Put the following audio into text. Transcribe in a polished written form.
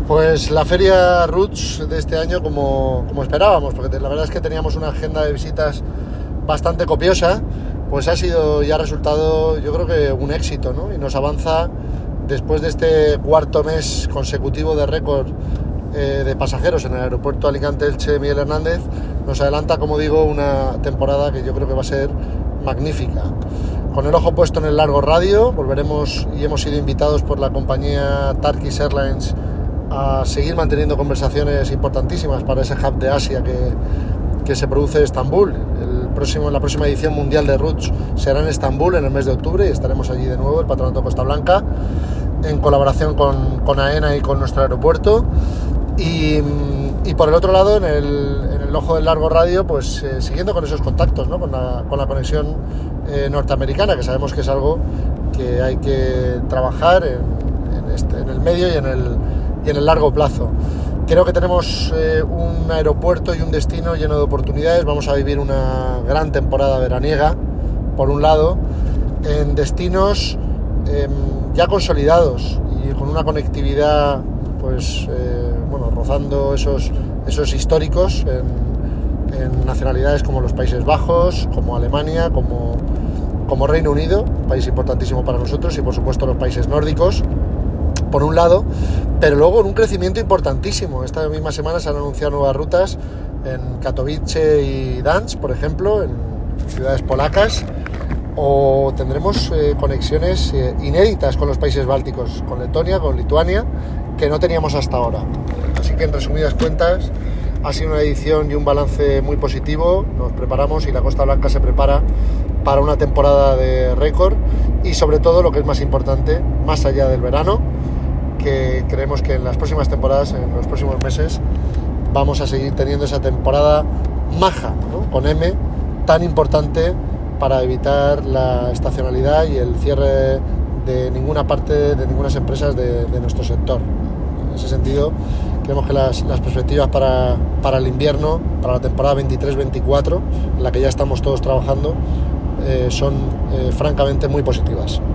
Pues la feria Roots de este año como esperábamos, porque la verdad es que teníamos una agenda de visitas bastante copiosa, pues ha sido y ha resultado, yo creo que un éxito, ¿no? Y nos avanza, después de este cuarto mes consecutivo de récord de pasajeros en el aeropuerto Alicante-Elche Miguel Hernández, nos adelanta, como digo, una temporada que yo creo que va a ser magnífica. Con el ojo puesto en el largo radio, volveremos y hemos sido invitados por la compañía Turkish Airlines a seguir manteniendo conversaciones importantísimas para ese hub de Asia que se produce en Estambul. La próxima edición mundial de Roots será en Estambul en el mes de octubre y estaremos allí de nuevo, el Patronato Costa Blanca, en colaboración con AENA y con nuestro aeropuerto. Y por el otro lado, en el ojo del largo radio, pues siguiendo con esos contactos, ¿no? con la conexión norteamericana, que sabemos que es algo que hay que trabajar en el medio y en el largo plazo. Creo que tenemos un aeropuerto y un destino lleno de oportunidades. Vamos a vivir una gran temporada veraniega, por un lado, en destinos ya consolidados y con una conectividad pues rozando esos históricos en nacionalidades como los Países Bajos, como Alemania, como Reino Unido, un país importantísimo para nosotros, y por supuesto los países nórdicos, por un lado, pero luego en un crecimiento importantísimo. Esta misma semana se han anunciado nuevas rutas en Katowice y Gdańsk, por ejemplo, en ciudades polacas, o tendremos conexiones inéditas con los países bálticos, con Letonia, con Lituania, que no teníamos hasta ahora. Así que, en resumidas cuentas, ha sido una edición y un balance muy positivo. Nos preparamos y la Costa Blanca se prepara para una temporada de récord y, sobre todo, lo que es más importante, más allá del verano, que creemos que en las próximas temporadas, en los próximos meses, vamos a seguir teniendo esa temporada maja, ¿no? Con M, tan importante para evitar la estacionalidad y el cierre de ninguna parte, de ninguna empresas de nuestro sector. En ese sentido, creemos que las perspectivas para el invierno, para la temporada 23-24, en la que ya estamos todos trabajando, son francamente muy positivas.